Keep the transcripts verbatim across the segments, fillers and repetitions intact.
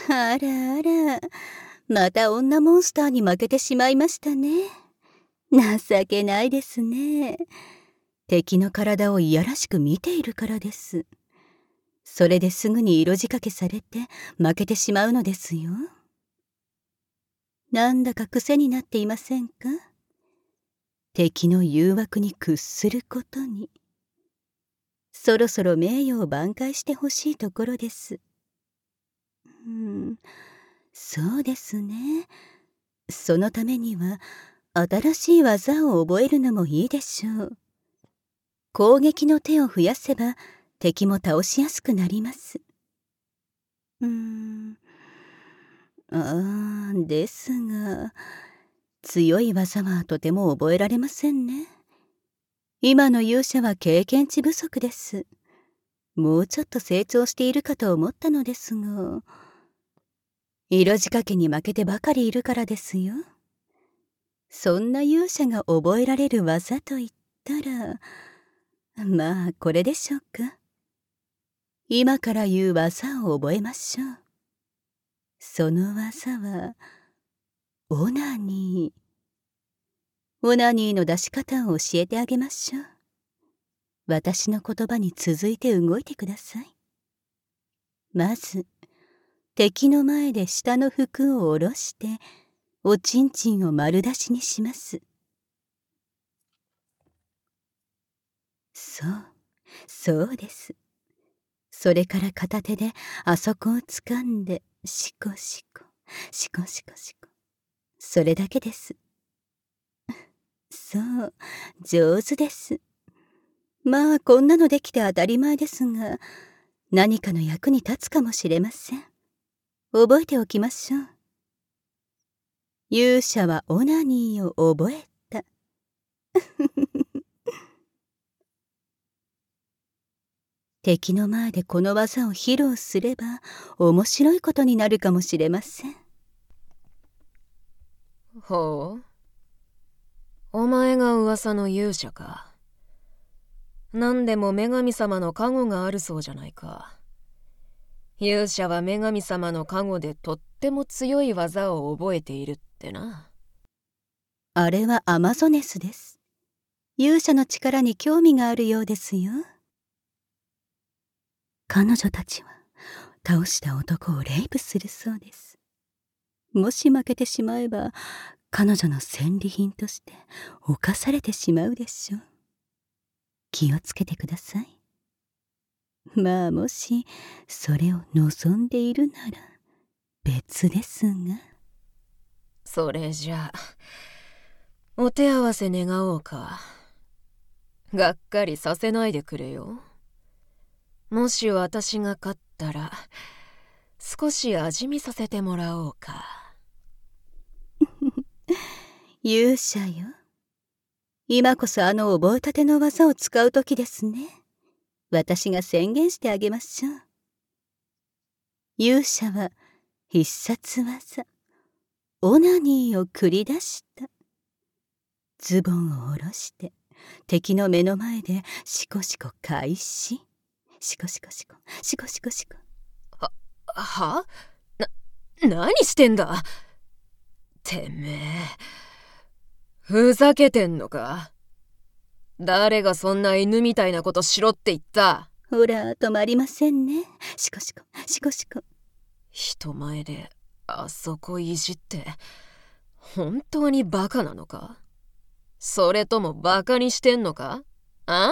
あらあら、また女モンスターに負けてしまいましたね。情けないですね。敵の体をいやらしく見ているからです。それですぐに色仕掛けされて負けてしまうのですよ。なんだか癖になっていませんか？敵の誘惑に屈することに。そろそろ名誉を挽回してほしいところです。うん、そうですね。そのためには新しい技を覚えるのもいいでしょう。攻撃の手を増やせば敵も倒しやすくなります。うーん、あーですが、強い技はとても覚えられませんね。今の勇者は経験値不足です。もうちょっと成長しているかと思ったのですが、色仕掛けに負けてばかりいるからですよ。そんな勇者が覚えられる技と言ったら、まあこれでしょうか。今から言う技を覚えましょう。その技はオナニー。オナニーの出し方を教えてあげましょう。私の言葉に続いて動いてください。まず敵の前で下の服を下ろしておちんちんを丸出しにします。そうそうです。それから片手であそこを掴んでシコシコシコシコシコ。それだけです。そう、上手です。まあこんなのできて当たり前ですが、何かの役に立つかもしれません。覚えておきましょう。勇者はオナニーを覚えた。敵の前でこの技を披露すれば面白いことになるかもしれません。 ほう。お前が噂の勇者か。何でも女神様の加護があるそうじゃないか。勇者は女神様の加護でとっても強い技を覚えているってな。 あれはアマゾネスです。勇者の力に興味があるようですよ。彼女たちは倒した男をレイプするそうです。もし負けてしまえば彼女の戦利品として侵されてしまうでしょう。気をつけてください。まあもしそれを望んでいるなら別ですが。 それじゃあお手合わせ願おうか。がっかりさせないでくれよ。もし私が勝ったら少し味見させてもらおうか。 勇者よ、今こそあの覚えたての技を使う時ですね。私が宣言してあげましょう。勇者は必殺技オナニーを繰り出した。ズボンを下ろして敵の目の前でシコシコ開始。シコシコシコシコシコシコ。 は、は？な、何してんだ？てめえ、ふざけてんのか？誰がそんな犬みたいなことしろって言った？ ほら止まりませんね。シコシコシコシコ。 人前であそこいじって本当にバカなのか？それともバカにしてんのか？あ？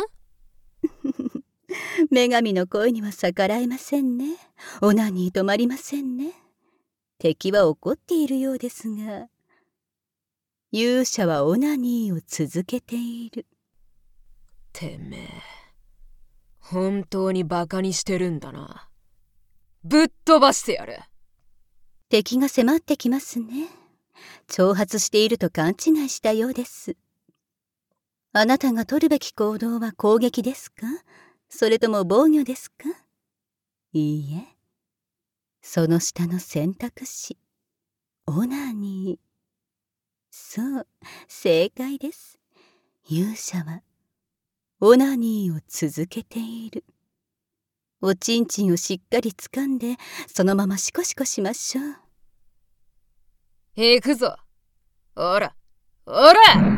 女神の声には逆らえませんね。オナニー止まりませんね。敵は怒っているようですが、勇者はオナニーを続けている。 てめえ、本当にバカにしてるんだな。ぶっ飛ばしてやる。 敵が迫ってきますね。挑発していると勘違いしたようです。あなたが取るべき行動は攻撃ですか？それとも防御ですか？いいえ、その下の選択肢、オナニー。そう、正解です。勇者はオナニーを続けている。 おちんちんをしっかり掴んで、そのままシコシコしましょう。 行くぞ。おら、おら！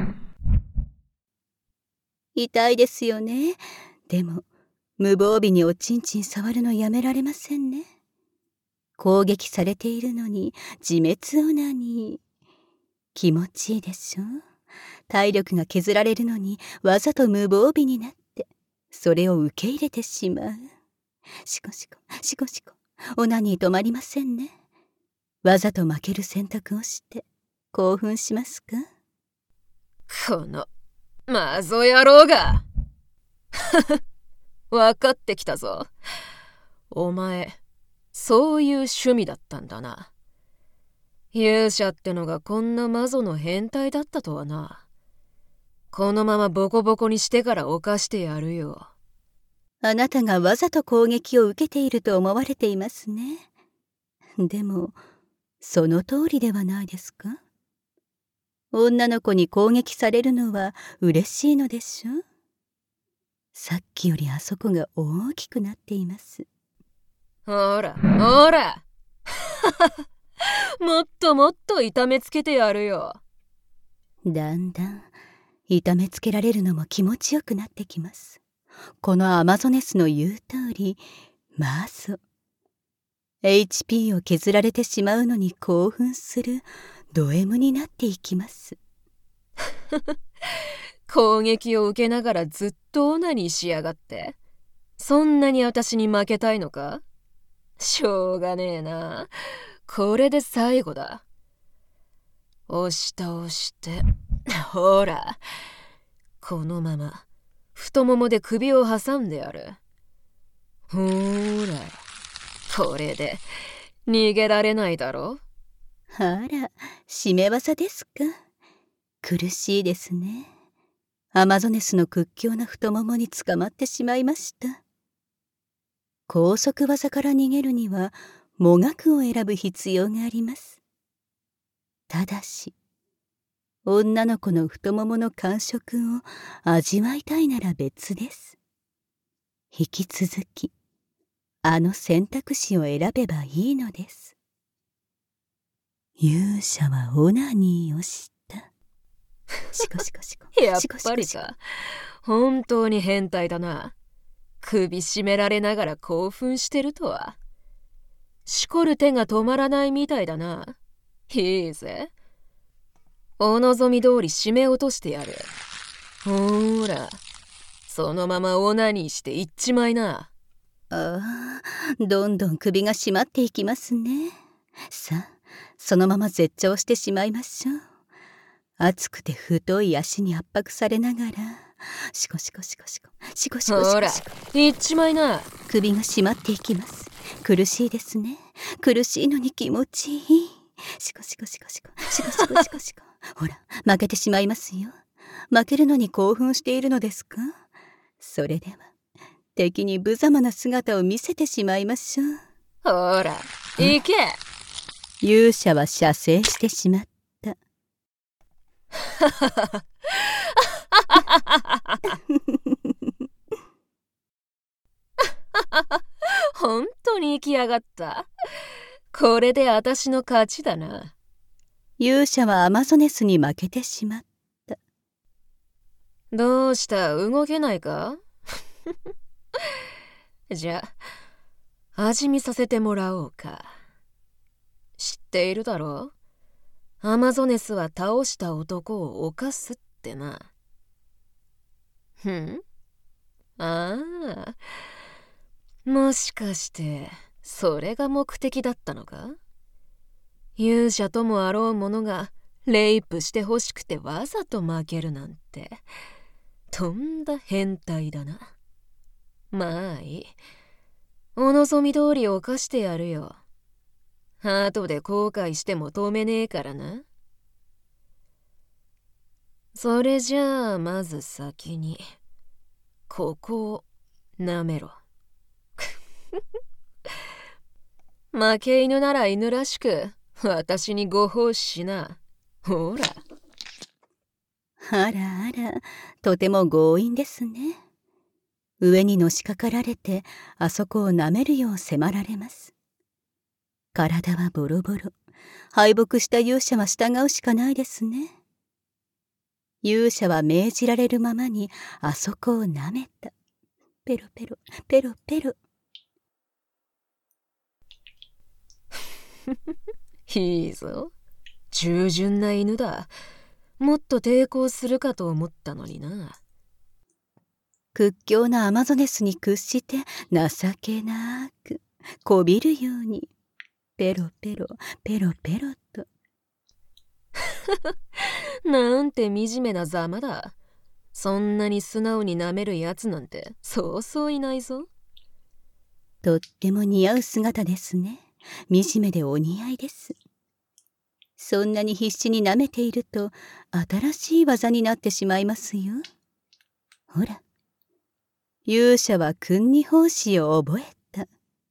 痛いですよね。でも、無防備におちんちん触るのやめられませんね。攻撃されているのに、自滅オナニー。気持ちいいでしょ？体力が削られるのに、わざと無防備になって、それを受け入れてしまう。シコシコ、シコシコ、オナニー止まりませんね。わざと負ける選択をして、興奮しますか？ この、マゾ野郎が分かってきたぞ。お前、そういう趣味だったんだな。勇者ってのがこんなマゾの変態だったとはな。このままボコボコにしてから犯してやるよ。 あなたがわざと攻撃を受けていると思われていますね。でも、その通りではないですか？女の子に攻撃されるのは嬉しいのでしょ？さっきよりあそこが大きくなっています。 ほら、ほらもっともっと痛めつけてやるよ。 だんだん痛めつけられるのも気持ちよくなってきます。このアマゾネスの言う通り、マゾ。エイチピー を削られてしまうのに興奮するド M になっていきます。 攻撃を受けながらずっとオナニーしやがって。そんなに私に負けたいのか？しょうがねえな。これで最後だ。押し倒して、ほら。このまま太ももで首を挟んでやる。ほーら。これで逃げられないだろ？ あら、締め技ですか。苦しいですね。アマゾネスの屈強な太ももに捕まってしまいました。高速技から逃げるには、もがくを選ぶ必要があります。ただし、女の子の太ももの感触を味わいたいなら別です。引き続き、あの選択肢を選べばいいのです。勇者はオナニーをした。シコシコシコ。 やっぱりか。本当に変態だな。首絞められながら興奮してるとは。しこる手が止まらないみたいだな。いいぜ。お望み通り締め落としてやる。ほーら。そのままオナニーしていっちまいな。 ああ、どんどん首が締まっていきますね。さあ、そのまま絶頂してしまいましょう。熱くて太い足に圧迫されながら、シコシコシコシコ、シコシコシコシコ。 ほら、いっちまいな。 首が締まっていきます。苦しいですね。苦しいのに気持ちいい。シコシコシコシコ、シコシコシコシコ。ほら、負けてしまいますよ。負けるのに興奮しているのですか？それでは、敵に無様な姿を見せてしまいましょう。 ほら、行け。 勇者は射精してしまった。 本当に行きやがった。これで私の勝ちだな。 勇者はアマゾネスに負けてしまった。 どうした？動けないか？じゃあ、味見させてもらおうか。知っているだろう？アマゾネスは倒した男を犯すってな。ふん？ああ。もしかして、それが目的だったのか？勇者ともあろう者がレイプしてほしくてわざと負けるなんて、とんだ変態だな。まあいい。お望み通り犯してやるよ。後で後悔しても止めねえからな。それじゃあまず先にここを舐めろ。負け犬なら犬らしく私にご奉仕しな。ほら。 あらあら、とても強引ですね。 上にのしかかられて、あそこを舐めるよう迫られます。体はボロボロ。敗北した勇者は従うしかないですね。勇者は命じられるままにあそこを舐めた。ペロペロ、ペロペロ。 いいぞ。従順な犬だ。もっと抵抗するかと思ったのにな。 屈強なアマゾネスに屈して情けなくこびるようにペロペロペロペロと。 なんて惨めなざまだ。そんなに素直に舐めるやつなんてそうそういないぞ。 とっても似合う姿ですね。惨めでお似合いです。そんなに必死に舐めていると新しい技になってしまいますよ。ほら、勇者は訓に奉仕を覚えた。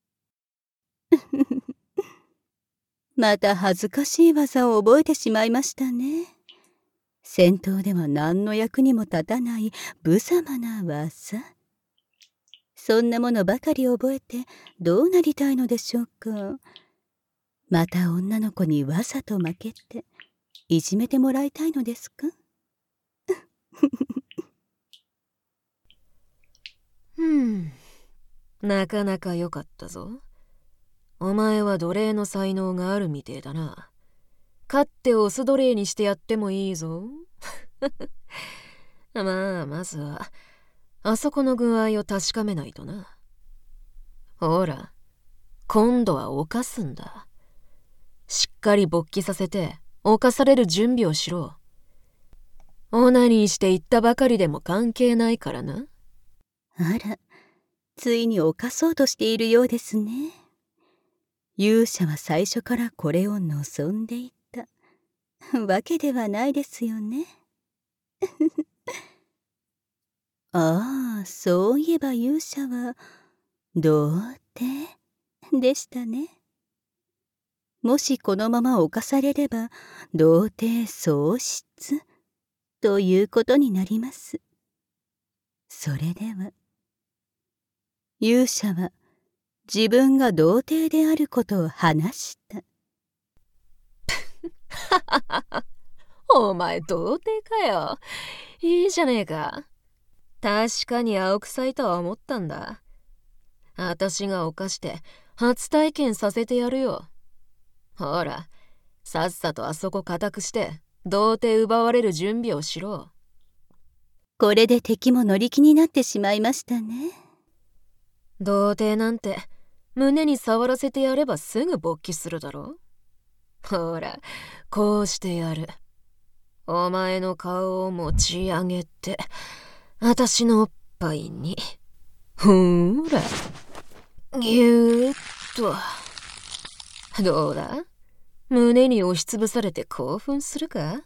また恥ずかしい技を覚えてしまいましたね。戦闘では何の役にも立たない無様な技。そんなものばかり覚えてどうなりたいのでしょうか。また女の子にわざと負けていじめてもらいたいのですか。 うん、なかなか良かったぞ。お前は奴隷の才能があるみてえだな。勝ってオス奴隷にしてやってもいいぞ。まあまずはあそこの具合を確かめないとな。ほら、今度は犯すんだ。しっかり勃起させて犯される準備をしろ。オナニーして言ったばかりでも関係ないからな。 あら、ついに犯そうとしているようですね。勇者は最初からこれを望んでいたわけではないですよね。ああ、そういえば勇者は童貞でしたね。もしこのまま犯されれば童貞喪失ということになります。それでは勇者は自分が童貞であることを話した。 お前童貞かよ。いいじゃねえか。確かに青臭いとは思ったんだ。あたしが犯して初体験させてやるよ。ほら、さっさとあそこ固くして童貞奪われる準備をしろ。 これで敵も乗り気になってしまいましたね。 童貞なんて胸に触らせてやればすぐ勃起するだろ。ほら、こうしてやる。お前の顔を持ち上げてあたしのおっぱいにほーらぎゅーっと。どうだ、胸に押しつぶされて興奮するか。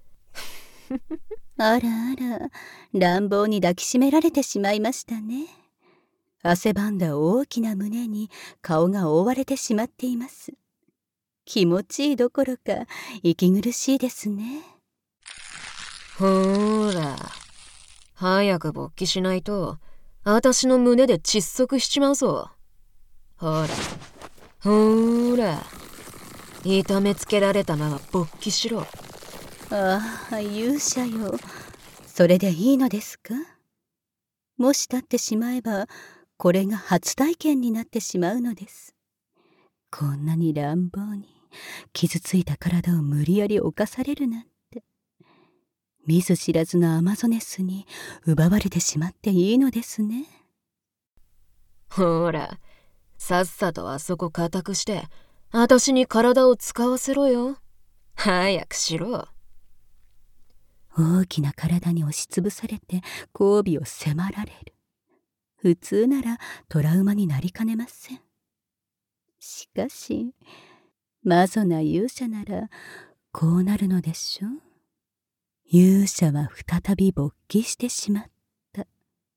あらあら、乱暴に抱きしめられてしまいましたね。汗ばんだ大きな胸に顔が覆われてしまっています。気持ちいいどころか息苦しいですね。 ほーら、早く勃起しないとあたしの胸で窒息しちまうぞ。ほら、ほーら、痛めつけられたまま勃起しろ。 ああ、勇者よ。それでいいのですか。もし立ってしまえばこれが初体験になってしまうのです。こんなに乱暴に傷ついた体を無理やり侵されるなんて。見ず知らずのアマゾネスに奪われてしまっていいのですね。 ほら、さっさとあそこ固くしてあたしに体を使わせろよ。早くしろ。 大きな体に押しつぶされて交尾を迫られる。普通ならトラウマになりかねません。しかしマゾな勇者ならこうなるのでしょう。勇者は再び勃起してしまった。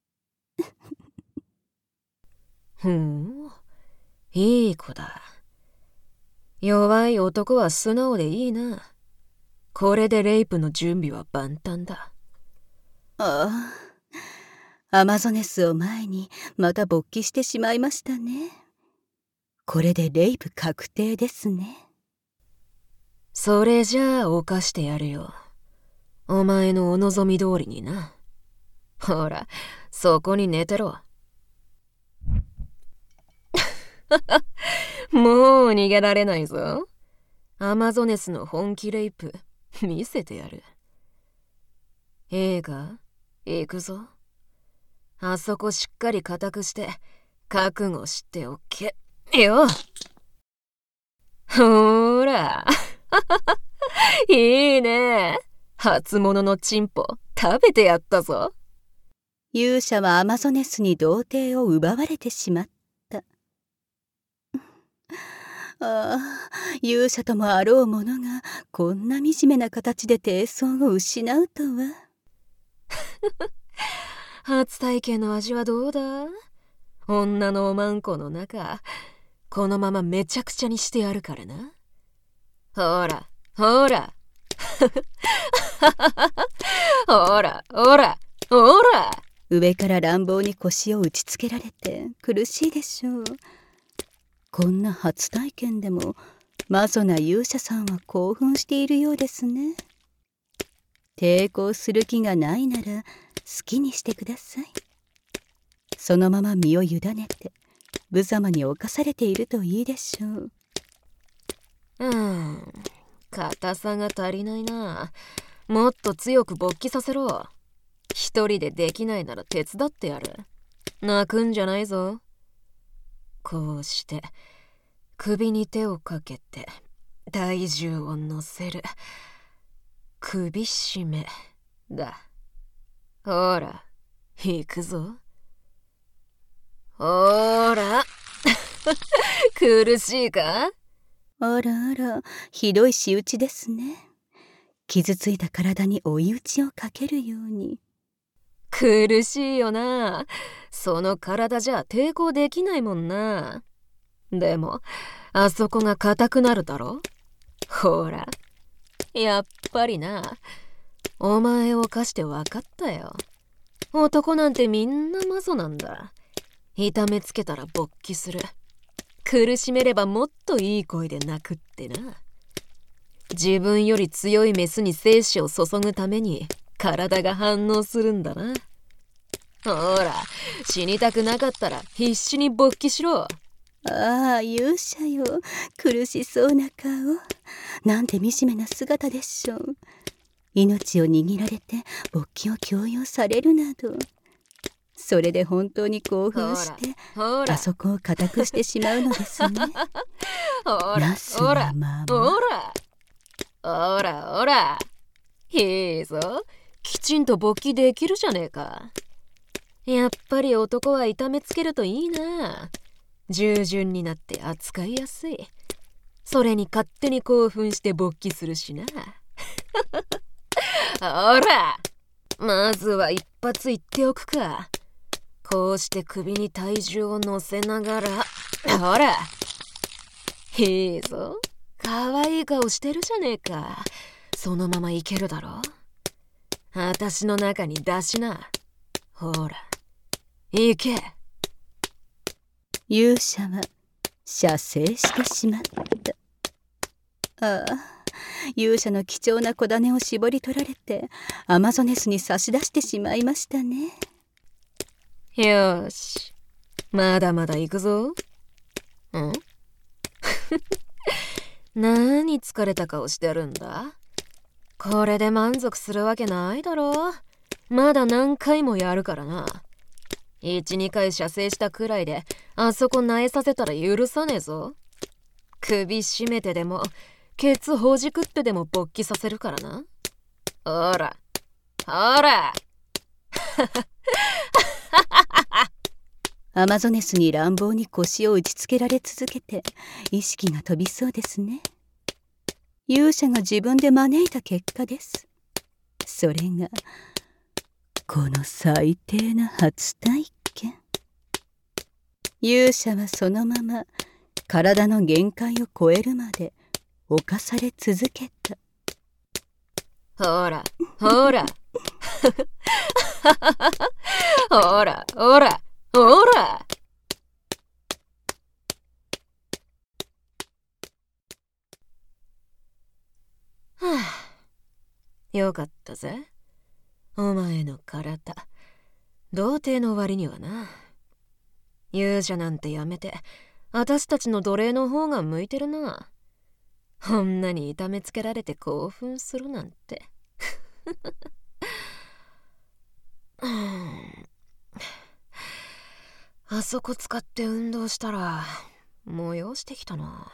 ふん、いい子だ。弱い男は素直でいいな。これでレイプの準備は万端だ。 あアマゾネスを前にまた勃起してしまいましたね。これでレイプ確定ですね。 それじゃあ犯してやるよ。お前のお望み通りにな。ほら、そこに寝てろ。もう逃げられないぞ。アマゾネスの本気レイプ見せてやる。映画行くぞ。あそこしっかり固くして覚悟しておけよ。ほーらいいね。初物のチンポ食べてやったぞ。 勇者はアマゾネスに童貞を奪われてしまった。ああ、勇者ともあろうものがこんな惨めな形で低尊を失うとは。 初体験の味はどうだ？女のおまんこの中、このままめちゃくちゃにしてやるからな。ほら、ほら。ほら、ほら、ほら。 上から乱暴に腰を打ちつけられて苦しいでしょう。こんな初体験でもマゾな勇者さんは興奮しているようですね。抵抗する気がないなら好きにしてください。そのまま身を委ねて無様に侵されているといいでしょう。 うーん、硬さが足りないな。もっと強く勃起させろ。一人でできないなら手伝ってやる。泣くんじゃないぞ。こうして首に手をかけて体重を乗せる。首絞めだ。ほら、行くぞ。ほら苦しいか？ あらあら、ひどい仕打ちですね。傷ついた体に追い打ちをかけるように。 苦しいよな。その体じゃ抵抗できないもんな。でもあそこが硬くなるだろ。ほら、やっぱりな。お前を犯して分かったよ。男なんてみんなマゾなんだ。痛めつけたら勃起する。苦しめればもっといい声で泣くってな。自分より強いメスに精子を注ぐために体が反応するんだな。ほら、死にたくなかったら必死に勃起しろ。 ああ、勇者よ、苦しそうな顔。なんて惨めな姿でしょう。命を握られて勃起を強要されるなど。それで本当に興奮してあそこを固くしてしまうのですね。 ほら、 なすがまま。 ほら、ほら、ほら。いいぞ。きちんと勃起できるじゃねえか。やっぱり男は痛めつけるといいな。従順になって扱いやすい。それに勝手に興奮して勃起するしな。ほら、まずは一発言っておくか。こうして首に体重を乗せながら、ほら、いいぞ。かわいい顔してるじゃねえか。そのままいけるだろ。あたしの中に出しな。ほら、いけ。 勇者は射精してしまった。ああ、勇者の貴重な小種を絞り取られてアマゾネスに差し出してしまいましたね。 よし、まだまだ行くぞ。ん何疲れた顔してるんだ？これで満足するわけないだろ。まだ何回もやるからな。いち、にかい射精したくらいであそこ萎えさせたら許さねえぞ。首絞めてでもケツほじくってでも勃起させるからな。ほら、ほらアマゾネスに乱暴に腰を打ちつけられ続けて意識が飛びそうですね。勇者が自分で招いた結果です。それがこの最低な初体験。勇者はそのまま体の限界を超えるまで侵され続けた。 ほら、ほら、 ほら、ほら、ほら。はあ、よかったぜ。お前の体。童貞の割にはな。勇者なんてやめて、私たちの奴隷の方が向いてるな。女に痛めつけられて興奮するなんて。あそこ使って運動したら催してきたな。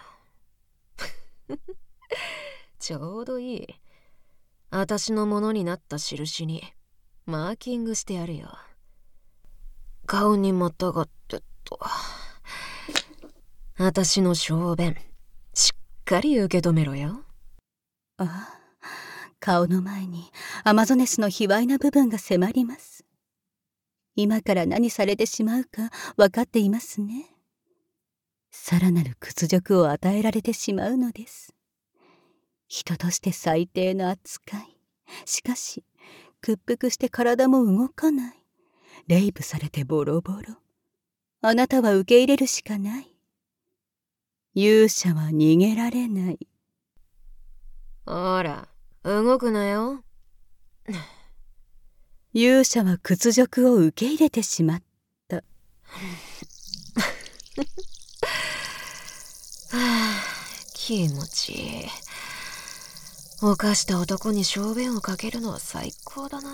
ちょうどいい。私のものになった印にマーキングしてやるよ。顔にまたがってと。私の小便しっかり受け止めろよ。 ああ、顔の前にアマゾネスの卑猥な部分が迫ります。今から何されてしまうか分かっていますね。さらなる屈辱を与えられてしまうのです。人として最低の扱い。しかし屈服して体も動かない。レイプされてボロボロ。あなたは受け入れるしかない。勇者は逃げられない。 ほら、動くなよ。 勇者は屈辱を受け入れてしまった。はあ、気持ちいい。犯した男に小便をかけるのは最高だな。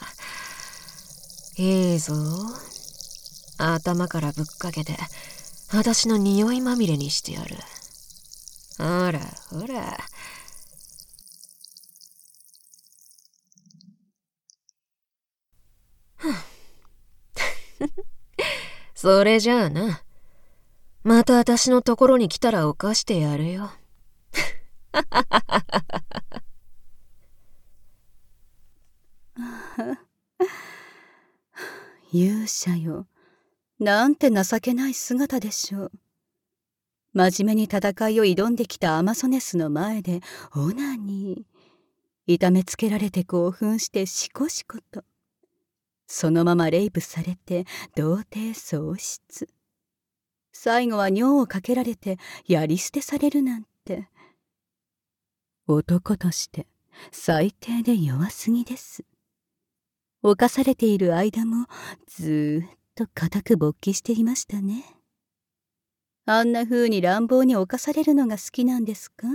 いいぞ。頭からぶっかけて私の匂いまみれにしてやる。ほらほら。それじゃあな、また私のところに来たら犯してやるよ。 勇者よ、なんて情けない姿でしょう。真面目に戦いを挑んできたアマゾネスの前でオナニー。痛めつけられて興奮してシコシコと。そのままレイプされて童貞喪失。最後は尿をかけられてやり捨てされるなんて。男として最低で弱すぎです。犯されている間もずーっと固く勃起していましたね。あんな風に乱暴に犯されるのが好きなんですか？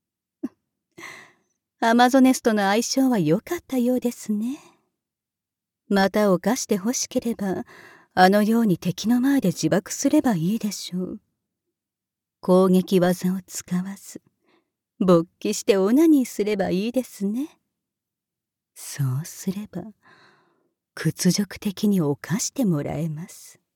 アマゾネスとの相性は良かったようですね。また犯してほしければ、あのように敵の前で自爆すればいいでしょう。攻撃技を使わず、勃起してオナニーすればいいですね。そうすれば、屈辱的に犯してもらえます。